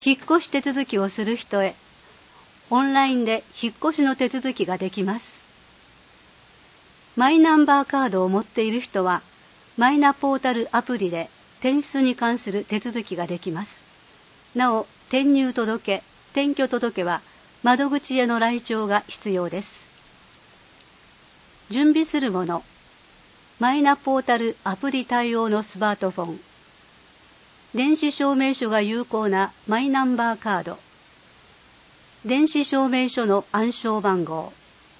引っ越し手続きをする人へ、オンラインで引っ越しの手続きができます。マイナンバーカードを持っている人は、マイナポータルアプリで転出に関する手続きができます。なお、転入届、転居届は窓口への来庁が必要です。準備するもの、マイナポータルアプリ対応のスマートフォン、電子証明書が有効なマイナンバーカード、電子証明書の暗証番号、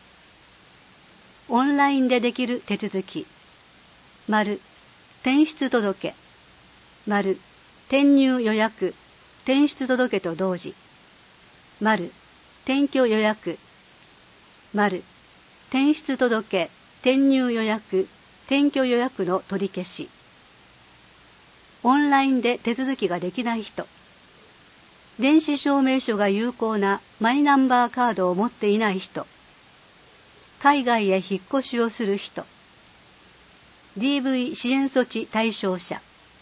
オンラインでできる手続き、丸、転出届、丸、転入予約、転出届と同時、丸、転居予約、丸、転出届、転入予約、転居予約の取り消し、オンラインで手続きができない人、電子証明書が有効なマイナンバーカードを持っていない人、海外へ引っ越しをする人、DV 支援措置対象者、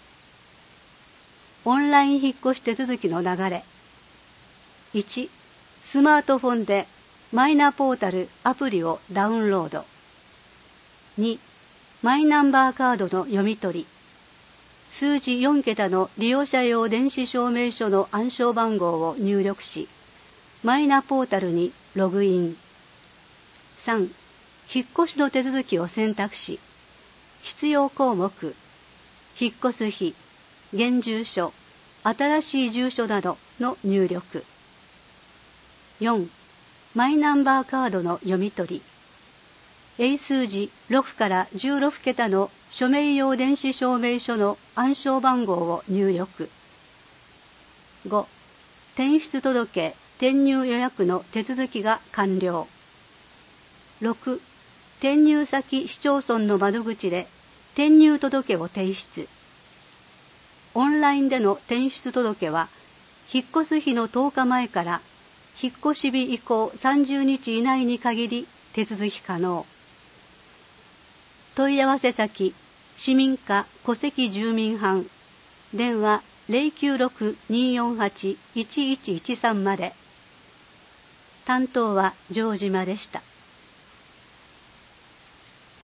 オンライン引っ越し手続きの流れ。1、スマートフォンでマイナポータルアプリをダウンロード。2、マイナンバーカードの読み取り。数字4桁の利用者用電子証明書の暗証番号を入力し、マイナポータルにログイン。3、引っ越しの手続きを選択し、必要項目、引っ越す日、現住所、新しい住所などの入力。4、マイナンバーカードの読み取り。英数字6から16桁の署名用電子証明書の暗証番号を入力。5、転出届、転入予約の手続きが完了。6、転入先市町村の窓口で転入届を提出。オンラインでの転出届は、引っ越す日の10日前から引っ越し日以降30日以内に限り手続き可能。問い合わせ先、市民課戸籍住民班、電話 096-248-1113 まで。担当は城島でした。